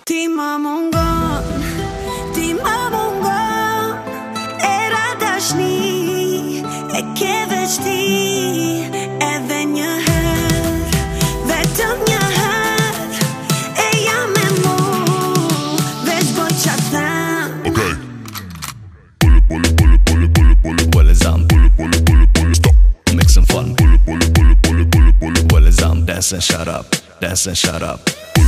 Ti më mungon, ti më mungon. Era dashni e ke veç ti. Edhe një herë, vetëm një herë, e jam me mu, veç boj qa them. Okay. Well as I'm stop, make some fun. Well as I'm dancing, shut up, dancing, shut up.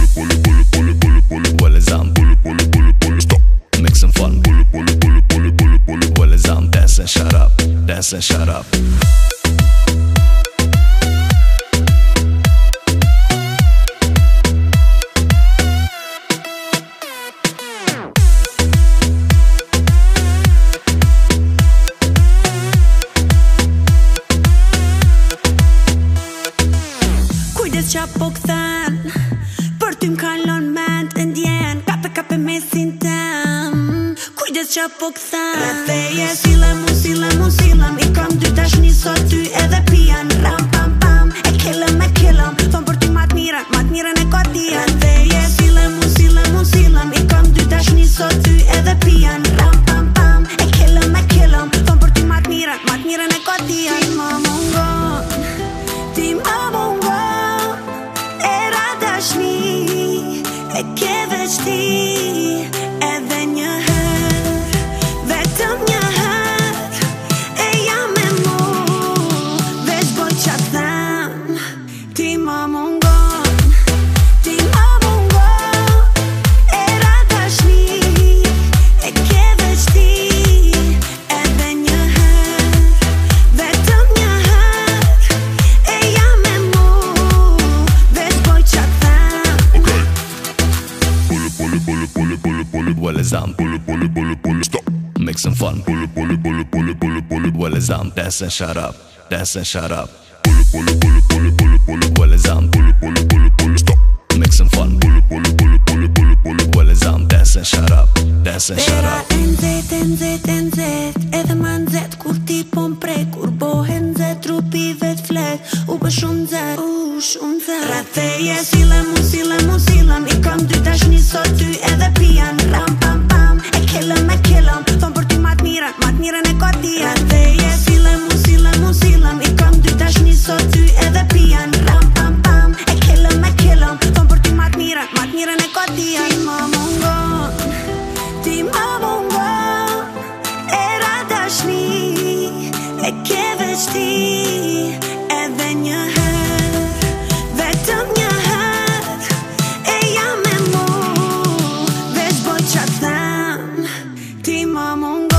Well as I'm stop, make some fun. Well as I'm dancing, shut up, dancing, shut up. Qa po këthen, për ty m'kallon ment e ndjen, kape mesin tem. Kujdes qa po këthen, rretheje silem, i kam dy dashni sot ty edhe pijan. Ram pam pam, e kellem, thon për ty mat miren e kodien. Rretheje silem, i kam dy dashni sot ty edhe pijan. Ram pam pam, e kellem, thon për ty mat miren e kodien. Ti më mungon, ti më mungon. E ke veç ti, edhe një herë, vetëm një herë, e jam me mu, veç boj qa them. Ti më mungon, ti më mungon. Era dashni, e ke veç ti, edhe një herë, vetëm një herë, e jam me mu, veç boj qa them. Well as I'm stop, make some fun. Well as I'm dancing, shut up, dancing, shut up. Well as I'm stop, make some fun. Well as I'm dancing, shut up, dancing, shut up. Nzet, edhe ma nzet kur ti po m'prek. Kur bohe nzet, trupi vet flet, u bë shumë nzet. Rretheje silem, i kam dy dashni sot ty edhe pijan. Ram pam pam, e kellem, thon për ty mat miren e kodien. Rretheje silem, i kam dy dashni sot ty edhe pijan. Ram pam pam, e kellem, thon për ty mat miren e kodien. Ti më mungon, ti më mungon. Era dashni, e ke veç ti, edhe një herë, vetëm një herë, e jam me mu, veç boj qa them. Ti më mungon.